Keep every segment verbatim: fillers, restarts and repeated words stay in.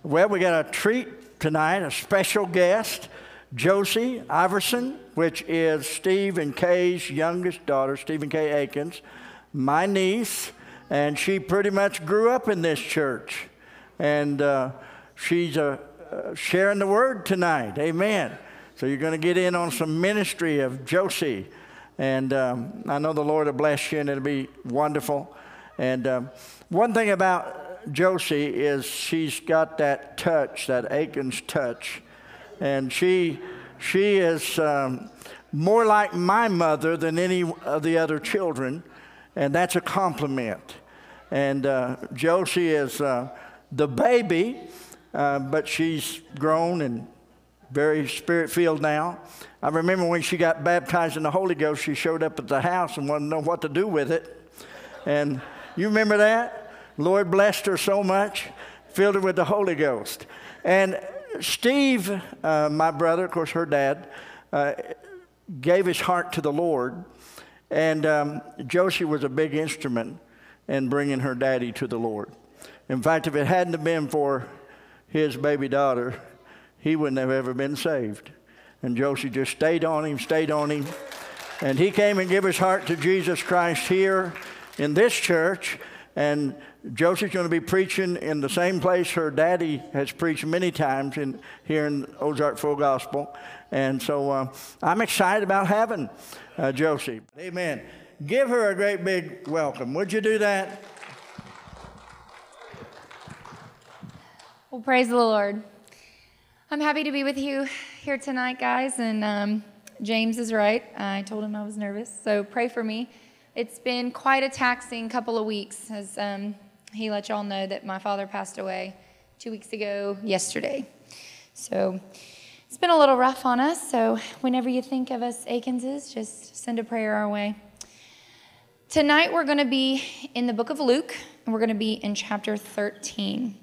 Well, we got a treat tonight, a special guest, Josie Iverson, which is Steve and Kay's youngest daughter, Steve and Kay Akins, my niece, and she pretty much grew up in this church. And uh, she's uh, uh, sharing the word tonight. Amen. So you're going to get in on some ministry of Josie. And um, I know the Lord will bless you, and it'll be wonderful. And um, one thing about Josie is she's got that touch, that Akins touch. And she, she is um, more like my mother than any of the other children. And that's a compliment. And uh, Josie is uh, the baby, uh, but she's grown and very spirit-filled now. I remember when she got baptized in the Holy Ghost, she showed up at the house and wanted to know what to do with it. And you remember that? Lord blessed her so much, filled her with the Holy Ghost. And Steve, uh, my brother, of course her dad, uh, gave his heart to the Lord. And um, Josie was a big instrument in bringing her daddy to the Lord. In fact, if it hadn't have been for his baby daughter, he wouldn't have ever been saved. And Josie just stayed on him, stayed on him. And he came and gave his heart to Jesus Christ here in this church. And Josie's going to be preaching in the same place her daddy has preached many times in, here in Ozark Full Gospel. And so uh, I'm excited about having uh, Josie. Amen. Give her a great big welcome. Would you do that? Well, praise the Lord. I'm happy to be with you here tonight, guys. And um, James is right. I told him I was nervous. So pray for me. It's been quite a taxing couple of weeks, as um, he let y'all know that my father passed away two weeks ago yesterday. So it's been a little rough on us. So whenever you think of us Akinses, just send a prayer our way. Tonight we're going to be in the book of Luke, and we're going to be in chapter thirteen.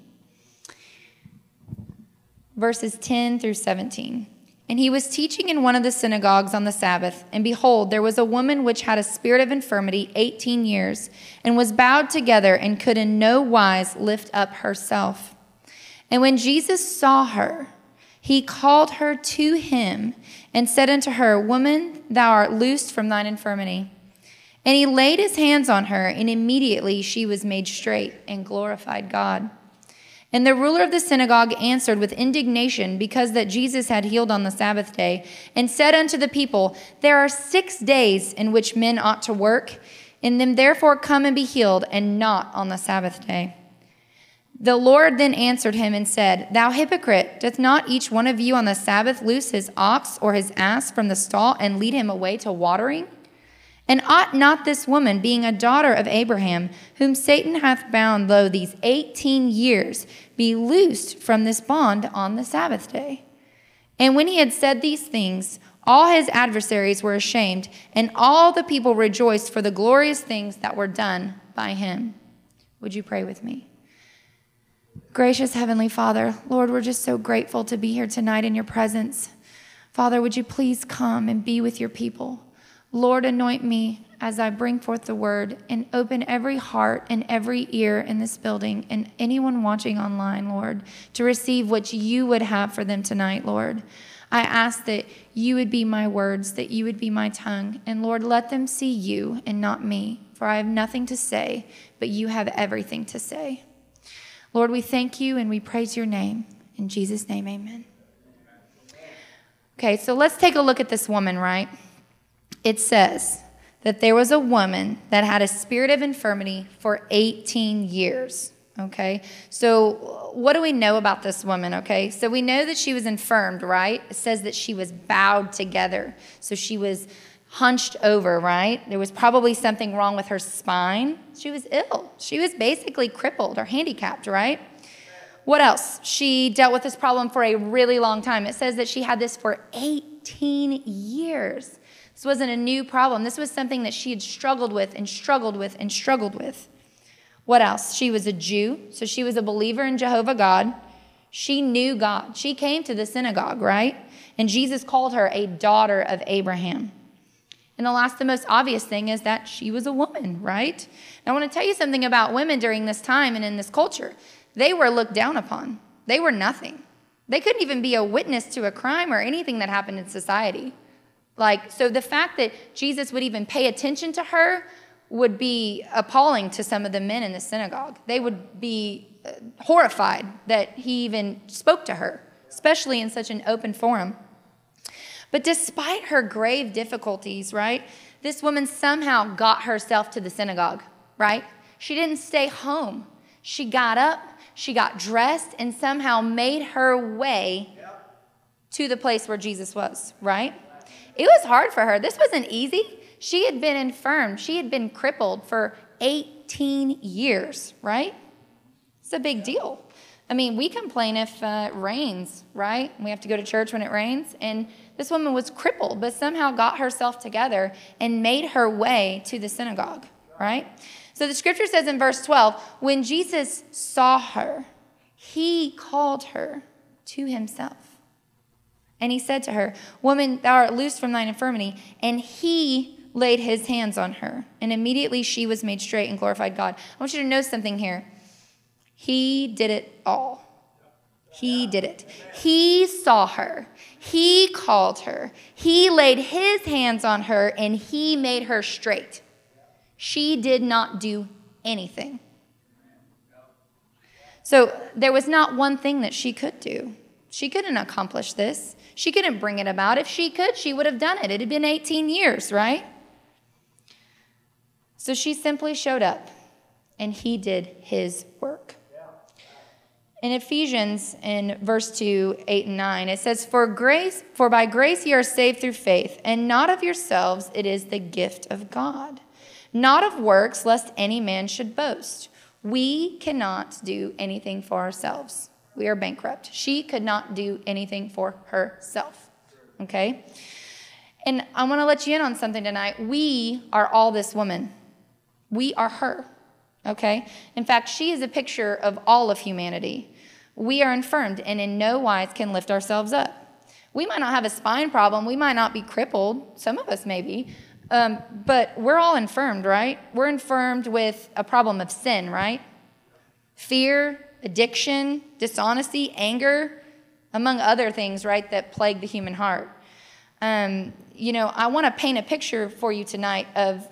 Verses ten through seventeen. And he was teaching in one of the synagogues on the Sabbath, and behold, there was a woman which had a spirit of infirmity eighteen years, and was bowed together, and could in no wise lift up herself. And when Jesus saw her, he called her to him, and said unto her, Woman, thou art loosed from thine infirmity. And he laid his hands on her, and immediately she was made straight, and glorified God. And the ruler of the synagogue answered with indignation, because that Jesus had healed on the Sabbath day, and said unto the people, There are six days in which men ought to work. In them therefore come and be healed, and not on the Sabbath day. The Lord then answered him and said, Thou hypocrite, doth not each one of you on the Sabbath loose his ox or his ass from the stall, and lead him away to watering? And ought not this woman, being a daughter of Abraham, whom Satan hath bound, lo, these eighteen years, be loosed from this bond on the Sabbath day? And when he had said these things, all his adversaries were ashamed, and all the people rejoiced for the glorious things that were done by him. Would you pray with me? Gracious Heavenly Father, Lord, we're just so grateful to be here tonight in your presence. Father, would you please come and be with your people? Lord, anoint me as I bring forth the word, and open every heart and every ear in this building and anyone watching online, Lord, to receive what you would have for them tonight, Lord. I ask that you would be my words, that you would be my tongue, and Lord, let them see you and not me, for I have nothing to say, but you have everything to say. Lord, we thank you and we praise your name. In Jesus' name, amen. Okay, so let's take a look at this woman, right? It says that there was a woman that had a spirit of infirmity for eighteen years, okay? So what do we know about this woman, okay? So we know that she was infirmed, right? It says that she was bowed together. So she was hunched over, right? There was probably something wrong with her spine. She was ill. She was basically crippled or handicapped, right? What else? She dealt with this problem for a really long time. It says that she had this for eighteen years. This wasn't a new problem. This was something that she had struggled with and struggled with and struggled with. What else? She was a Jew, so she was a believer in Jehovah God. She knew God. She came to the synagogue, right? And Jesus called her a daughter of Abraham. And the last, the most obvious thing is that she was a woman, right? And I want to tell you something about women during this time and in this culture. They were looked down upon. They were nothing. They couldn't even be a witness to a crime or anything that happened in society. Like, so the fact that Jesus would even pay attention to her would be appalling to some of the men in the synagogue. They would be horrified that he even spoke to her, especially in such an open forum. But despite her grave difficulties, right, this woman somehow got herself to the synagogue, right? She didn't stay home. She got up, she got dressed, and somehow made her way to the place where Jesus was, right? It was hard for her. This wasn't easy. She had been infirm. She had been crippled for eighteen years, right? It's a big deal. I mean, we complain if uh, it rains, right? We have to go to church when it rains. And this woman was crippled, but somehow got herself together and made her way to the synagogue, right? So the scripture says in verse twelve, when Jesus saw her, he called her to himself. And he said to her, woman, thou art loosed from thine infirmity. And he laid his hands on her. And immediately she was made straight and glorified God. I want you to know something here. He did it all. He did it. He saw her. He called her. He laid his hands on her, and he made her straight. She did not do anything. So there was not one thing that she could do. She couldn't accomplish this. She couldn't bring it about. If she could, she would have done it. It had been eighteen years, right? So she simply showed up, and he did his work. In Ephesians, in verse two, eight, and nine, it says, For grace, for by grace ye are saved through faith, and not of yourselves, it is the gift of God. Not of works, lest any man should boast. We cannot do anything for ourselves. We are bankrupt. She could not do anything for herself, okay? And I want to let you in on something tonight. We are all this woman. We are her, okay? In fact, she is a picture of all of humanity. We are infirmed and in no wise can lift ourselves up. We might not have a spine problem. We might not be crippled. Some of us may be. Um, but we're all infirmed, right? We're infirmed with a problem of sin, right? Fear, addiction, dishonesty, anger, among other things, right, that plague the human heart. Um, you know, I want to paint a picture for you tonight of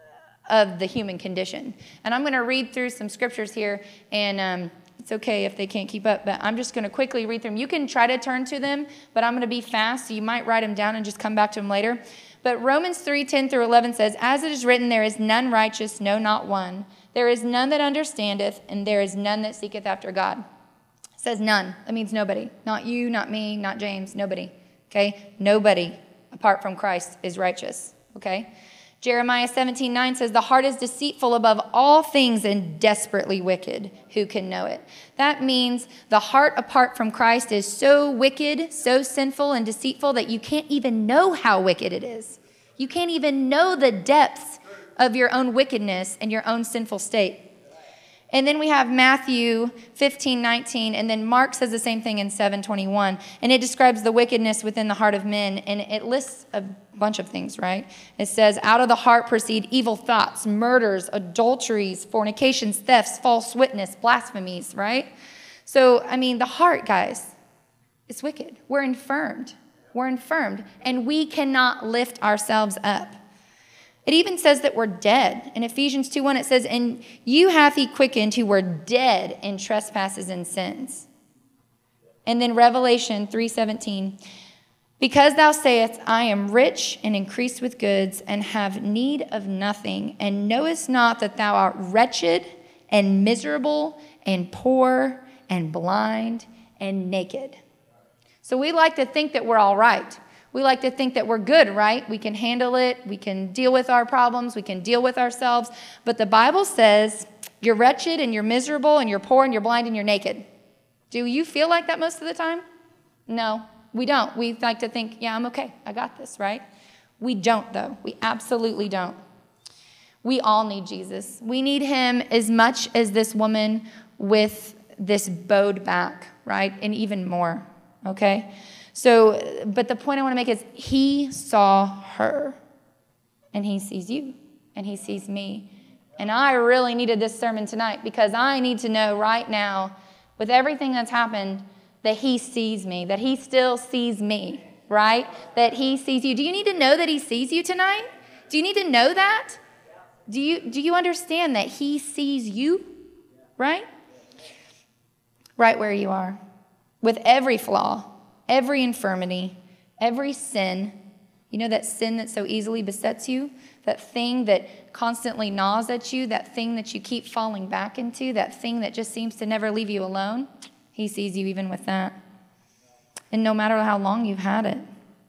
of the human condition. And I'm going to read through some scriptures here, and um, it's okay if they can't keep up, but I'm just going to quickly read them. You can try to turn to them, but I'm going to be fast, so you might write them down and just come back to them later. But Romans three, ten through eleven says, As it is written, there is none righteous, no, not one. There is none that understandeth, and there is none that seeketh after God. It says none. That means nobody. Not you, not me, not James, nobody. Okay? Nobody apart from Christ is righteous. Okay? Jeremiah seventeen, nine says, The heart is deceitful above all things and desperately wicked. Who can know it? That means the heart apart from Christ is so wicked, so sinful and deceitful that you can't even know how wicked it is. You can't even know the depths of your own wickedness and your own sinful state. And then we have Matthew fifteen, nineteen, and then Mark says the same thing in seven, twenty-one. And it describes the wickedness within the heart of men, and it lists a bunch of things, right? It says, out of the heart proceed evil thoughts, murders, adulteries, fornications, thefts, false witness, blasphemies, right? So, I mean, the heart, guys, it's wicked. We're infirmed. We're infirmed, and we cannot lift ourselves up. It even says that we're dead. In Ephesians two, one, it says, And you hath he quickened who were dead in trespasses and sins. And then Revelation three, seventeen, Because thou sayest, I am rich and increased with goods, and have need of nothing, and knowest not that thou art wretched and miserable and poor and blind and naked. So we like to think that we're all right. We like to think that we're good, right? We can handle it. We can deal with our problems. We can deal with ourselves. But the Bible says you're wretched and you're miserable and you're poor and you're blind and you're naked. Do you feel like that most of the time? No, we don't. We like to think, yeah, I'm okay. I got this, right? We don't, though. We absolutely don't. We all need Jesus. We need him as much as this woman with this bowed back, right? And even more, okay? So, but the point I want to make is he saw her, and he sees you, and he sees me. And I really needed this sermon tonight because I need to know right now with everything that's happened, that he sees me, that he still sees me, right? That he sees you. Do you need to know that he sees you tonight? Do you need to know that? Do you, do you understand that he sees you, right? Right where you are, with every flaw, every infirmity, every sin. You know that sin that so easily besets you? That thing that constantly gnaws at you, that thing that you keep falling back into, that thing that just seems to never leave you alone? He sees you even with that. And no matter how long you've had it.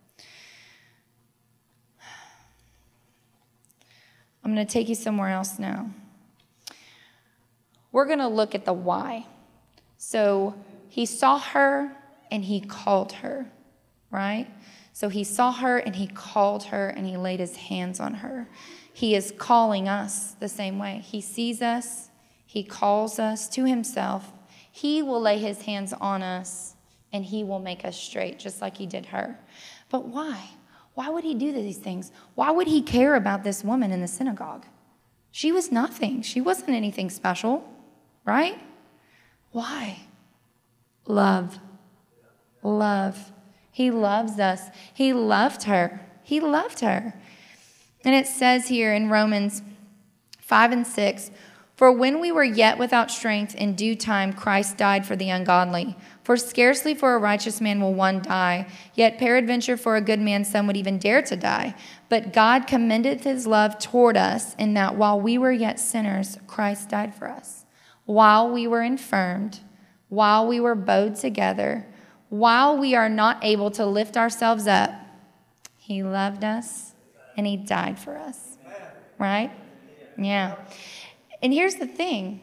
I'm going to take you somewhere else now. We're going to look at the why. So he saw her and he called her, right? So he saw her and he called her and he laid his hands on her. He is calling us the same way. He sees us. He calls us to himself. He will lay his hands on us and he will make us straight, just like he did her. But why? Why would he do these things? Why would he care about this woman in the synagogue? She was nothing. She wasn't anything special, right? Why? Love. Love. He loves us. He loved her. He loved her. And it says here in Romans five and six, for when we were yet without strength, in due time Christ died for the ungodly. For scarcely for a righteous man will one die, yet peradventure for a good man some would even dare to die. But God commendeth his love toward us, in that while we were yet sinners, Christ died for us. While we were infirmed, while we were bowed together, while we are not able to lift ourselves up, he loved us and he died for us. Right? Yeah. And here's the thing.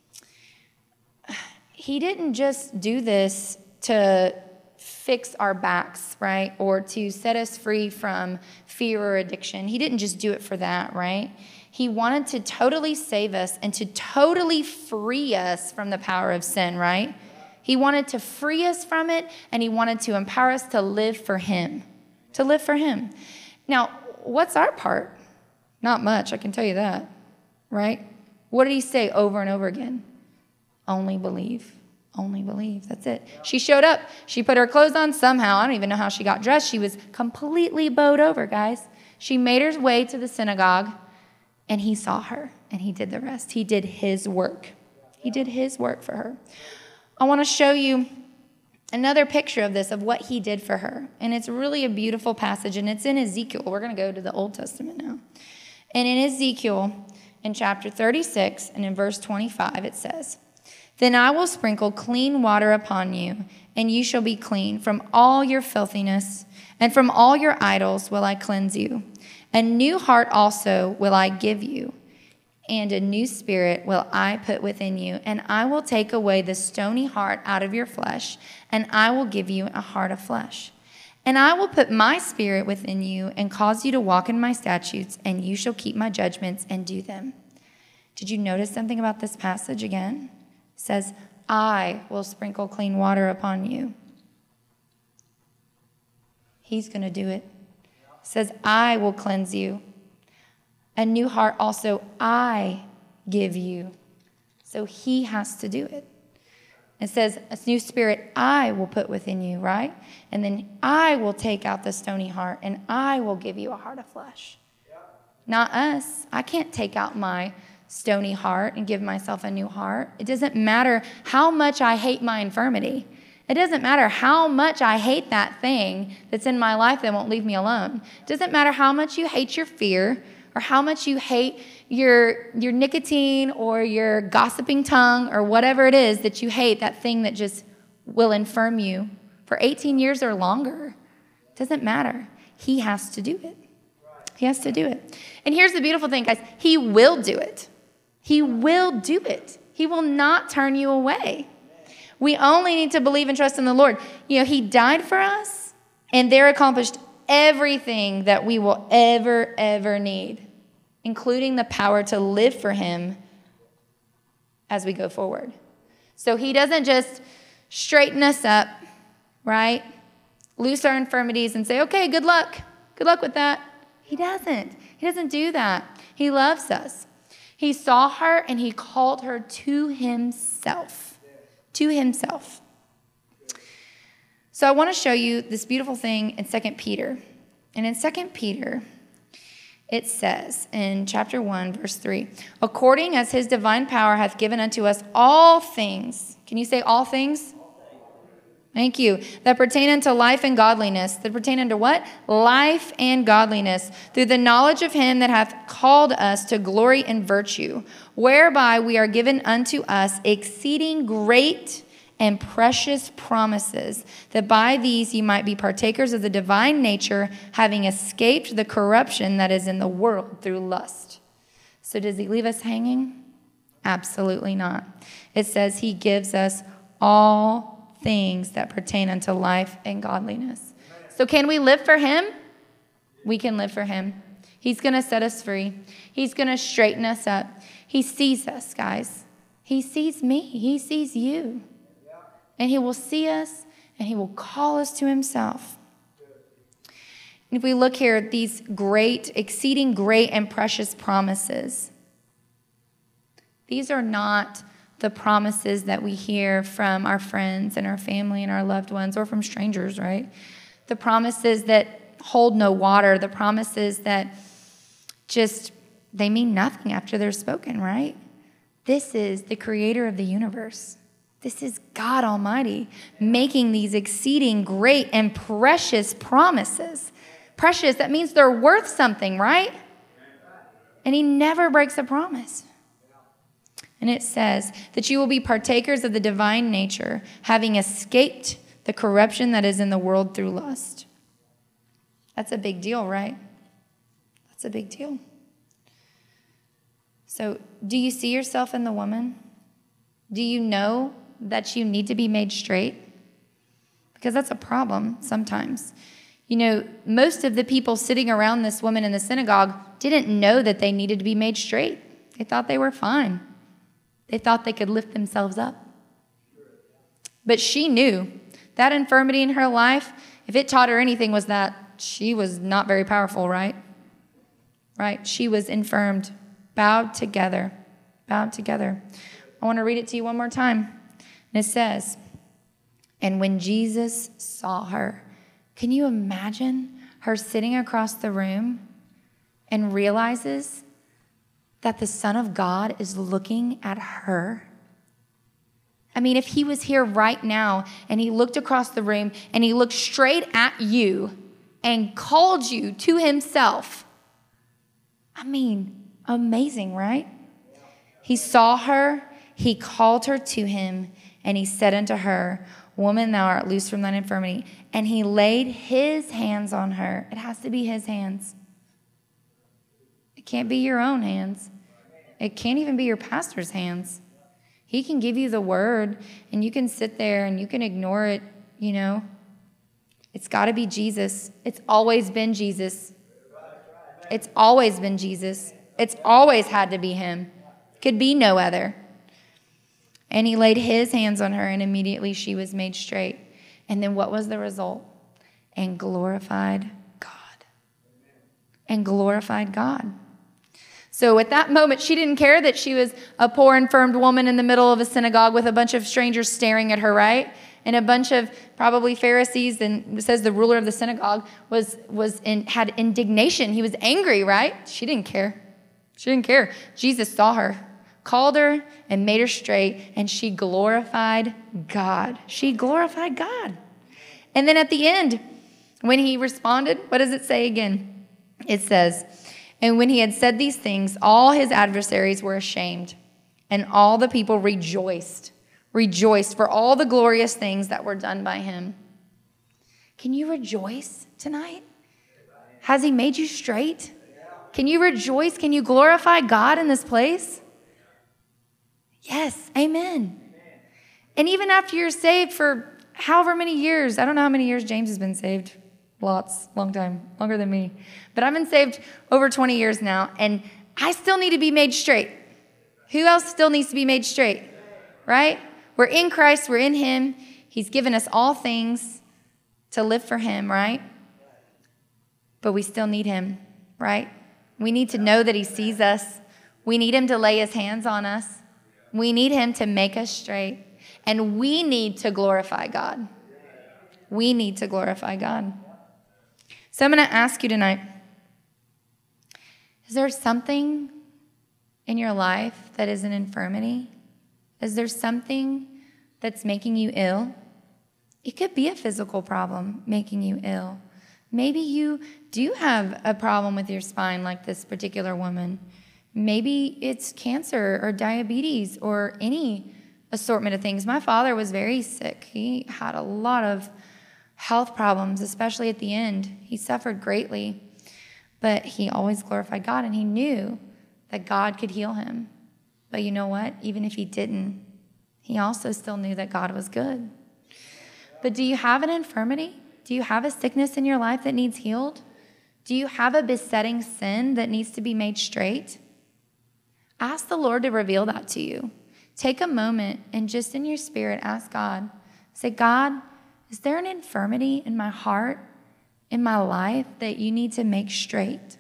He didn't just do this to fix our backs, right? Or to set us free from fear or addiction. He didn't just do it for that, right? He wanted to totally save us and to totally free us from the power of sin, right? He wanted to free us from it, and he wanted to empower us to live for him, to live for him. Now, what's our part? Not much, I can tell you that, right? What did he say over and over again? Only believe. Only believe. That's it. She showed up. She put her clothes on somehow. I don't even know how she got dressed. She was completely bowed over, guys. She made her way to the synagogue, and he saw her, and he did the rest. He did his work. He did his work for her. I want to show you another picture of this, of what he did for her. And it's really a beautiful passage, and it's in Ezekiel. We're going to go to the Old Testament now. And in Ezekiel, in chapter thirty-six, and in verse twenty-five, it says, then I will sprinkle clean water upon you, and you shall be clean. From all your filthiness and from all your idols will I cleanse you. A new heart also will I give you, and a new spirit will I put within you. And I will take away the stony heart out of your flesh, and I will give you a heart of flesh. And I will put my spirit within you and cause you to walk in my statutes, and you shall keep my judgments and do them. Did you notice something about this passage again? It says, I will sprinkle clean water upon you. He's going to do it. It says, I will cleanse you. A new heart also I give you. So he has to do it. It says, a new spirit I will put within you, right? And then I will take out the stony heart, and I will give you a heart of flesh. Not us. I can't take out my stony heart and give myself a new heart. It doesn't matter how much I hate my infirmity. It doesn't matter how much I hate that thing that's in my life that won't leave me alone. It doesn't matter how much you hate your fear, or how much you hate your, your nicotine or your gossiping tongue or whatever it is that you hate, that thing that just will infirm you for eighteen years or longer. It doesn't matter. He has to do it. He has to do it. And here's the beautiful thing, guys. He will do it. He will do it. He will not turn you away. We only need to believe and trust in the Lord. You know, he died for us, and there accomplished everything that we will ever, ever need, including the power to live for him as we go forward. So he doesn't just straighten us up, right? Loose our infirmities and say, okay, good luck. Good luck with that. He doesn't. He doesn't do that. He loves us. He saw her and he called her to himself. to himself. So I want to show you this beautiful thing in Second Peter. And in Second Peter, it says in chapter one, verse three, according as his divine power hath given unto us all things. Can you say all things? Thank you. That pertain unto life and godliness. That pertain unto what? Life and godliness. Through the knowledge of him that hath called us to glory and virtue, whereby we are given unto us exceeding great and precious promises, that by these ye might be partakers of the divine nature, having escaped the corruption that is in the world through lust. So does he leave us hanging? Absolutely not. It says he gives us all things that pertain unto life and godliness. So can we live for him? We can live for him. He's going to set us free. He's going to straighten us up. He sees us, guys. He sees me. He sees you. And he will see us, and he will call us to himself. If we look here at these great, exceeding great and precious promises, these are not the promises that we hear from our friends and our family and our loved ones or from strangers, right? The promises that hold no water, the promises that just, they mean nothing after they're spoken, right? This is the creator of the universe. This is God Almighty making these exceeding great and precious promises. Precious, that means they're worth something, right? And he never breaks a promise. And it says that you will be partakers of the divine nature, having escaped the corruption that is in the world through lust. That's a big deal, right? That's a big deal. So, do you see yourself in the woman? Do you know that you need to be made straight? Because that's a problem sometimes. You know, most of the people sitting around this woman in the synagogue didn't know that they needed to be made straight. They thought they were fine. They thought they could lift themselves up. But she knew that infirmity in her life, if it taught her anything, was that she was not very powerful, right? Right? She was infirmed, bowed together, bowed together. I want to read it to you one more time. And it says, and when Jesus saw her, can you imagine her sitting across the room and realizes that the Son of God is looking at her? I mean, if he was here right now and he looked across the room and he looked straight at you and called you to himself, I mean, amazing, right? He saw her, he called her to him, and he said unto her, woman, thou art loosed from thine infirmity. And he laid his hands on her. It has to be his hands. It can't be your own hands. It can't even be your pastor's hands. He can give you the word, and you can sit there and you can ignore it, you know. It's got to be Jesus. It's always been Jesus. It's always been Jesus. It's always had to be him. Could be no other. And he laid his hands on her, and immediately she was made straight. And then what was the result? And glorified God. And glorified God. So at that moment, she didn't care that she was a poor, infirmed woman in the middle of a synagogue with a bunch of strangers staring at her, right? And a bunch of probably Pharisees, and it says the ruler of the synagogue was was in, had indignation. He was angry, right? She didn't care. She didn't care. Jesus saw her, called her, and made her straight, and she glorified God. She glorified God. And then at the end, when he responded, what does it say again? It says, and when he had said these things, all his adversaries were ashamed, and all the people rejoiced, rejoiced for all the glorious things that were done by him. Can you rejoice tonight? Has he made you straight? Can you rejoice? Can you glorify God in this place? Yes, amen. And even after you're saved for however many years, I don't know how many years James has been saved. Lots, long time, longer than me. But I've been saved over twenty years now, and I still need to be made straight. Who else still needs to be made straight? Right? We're in Christ, we're in him. He's given us all things to live for him, right? But we still need him, right? We need to know that he sees us. We need him to lay his hands on us. We need him to make us straight. And we need to glorify God. We need to glorify God. So I'm going to ask you tonight, is there something in your life that is an infirmity? Is there something that's making you ill? It could be a physical problem making you ill. Maybe you do have a problem with your spine like this particular woman. Maybe it's cancer or diabetes or any assortment of things. My father was very sick. He had a lot of health problems, especially at the end. He suffered greatly, but he always glorified God, and he knew that God could heal him. But you know what? Even if he didn't, he also still knew that God was good. But do you have an infirmity? Do you have a sickness in your life that needs healed? Do you have a besetting sin that needs to be made straight? Ask the Lord to reveal that to you. Take a moment and just in your spirit ask God. Say, God, is there an infirmity in my heart, in my life that you need to make straight?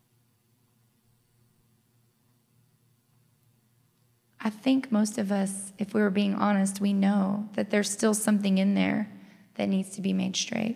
I think most of us, if we were being honest, we know that there's still something in there that needs to be made straight.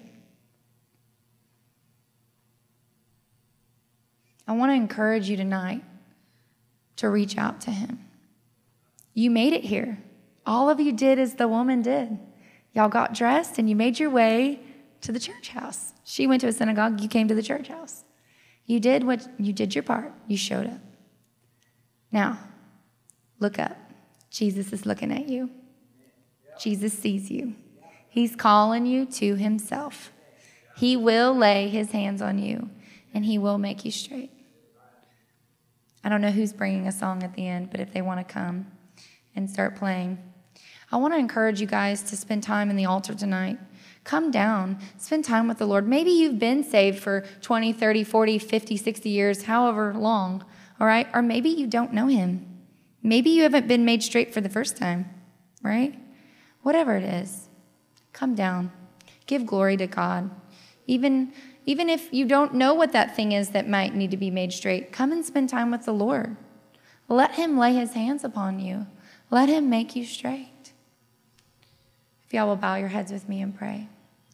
I want to encourage you tonight to reach out to him. You made it here. All of you did as the woman did. Y'all got dressed and you made your way to the church house. She went to a synagogue, you came to the church house. You did what you did your part. You showed up. Now, look up. Jesus is looking at you. Jesus sees you. He's calling you to himself. He will lay his hands on you, and he will make you straight. I don't know who's bringing a song at the end, but if they want to come and start playing, I want to encourage you guys to spend time in the altar tonight. Come down. Spend time with the Lord. Maybe you've been saved for twenty, thirty, forty, fifty, sixty years, however long, all right? Or maybe you don't know him. Maybe you haven't been made straight for the first time, right? Whatever it is, come down. Give glory to God. Even, even if you don't know what that thing is that might need to be made straight, come and spend time with the Lord. Let him lay his hands upon you. Let him make you straight. If y'all will bow your heads with me and pray.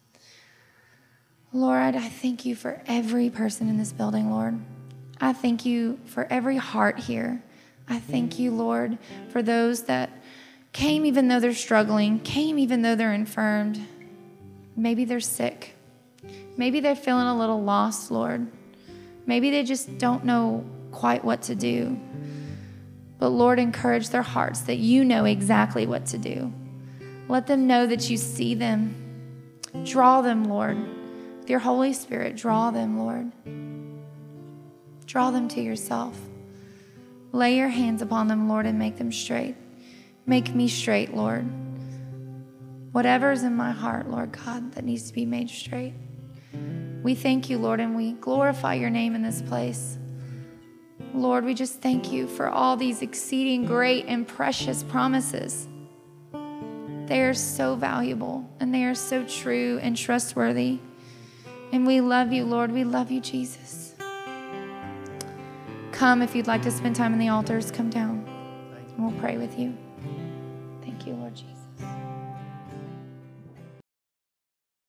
Lord, I thank you for every person in this building, Lord. I thank you for every heart here. I thank you, Lord, for those that came even though they're struggling, came even though they're infirmed. Maybe they're sick. Maybe they're feeling a little lost, Lord. Maybe they just don't know quite what to do. But Lord, encourage their hearts that you know exactly what to do. Let them know that you see them. Draw them, Lord. With your Holy Spirit, draw them, Lord. Draw them to yourself. Lay your hands upon them, Lord, and make them straight. Make me straight, Lord. Whatever's in my heart, Lord God, that needs to be made straight. We thank you, Lord, and we glorify your name in this place. Lord, we just thank you for all these exceeding great and precious promises. They are so valuable, and they are so true and trustworthy. And we love you, Lord. We love you, Jesus. Come if you'd like to spend time in the altars. Come down, and we'll pray with you. Thank you, Lord Jesus.